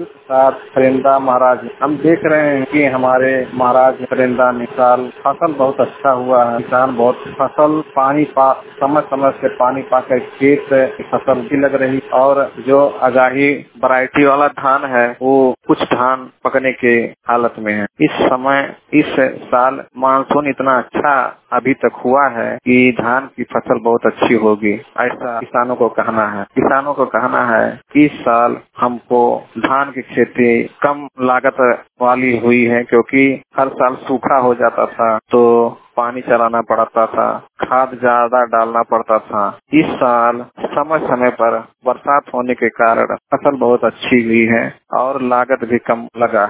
साथ फरिंदा महाराज, हम देख रहे हैं कि हमारे महाराज फरिंदा ने साल फसल बहुत अच्छा हुआ है। किसान बहुत फसल समय समय से पानी पाकर खेत फसल भी लग रही और जो आगाही वैरायटी वाला धान है वो कुछ धान पकने के हालत में है। इस साल मानसून इतना अच्छा अभी तक हुआ है कि धान की फसल बहुत अच्छी होगी, ऐसा किसानों को कहना है। किसानों को कहना है इस साल हमको धान की खेती कम लागत वाली हुई है, क्योंकि हर साल सूखा हो जाता था तो पानी चलाना पड़ता था, खाद ज्यादा डालना पड़ता था। इस साल समय समय पर बरसात होने के कारण फसल बहुत अच्छी हुई है और लागत भी कम लगा।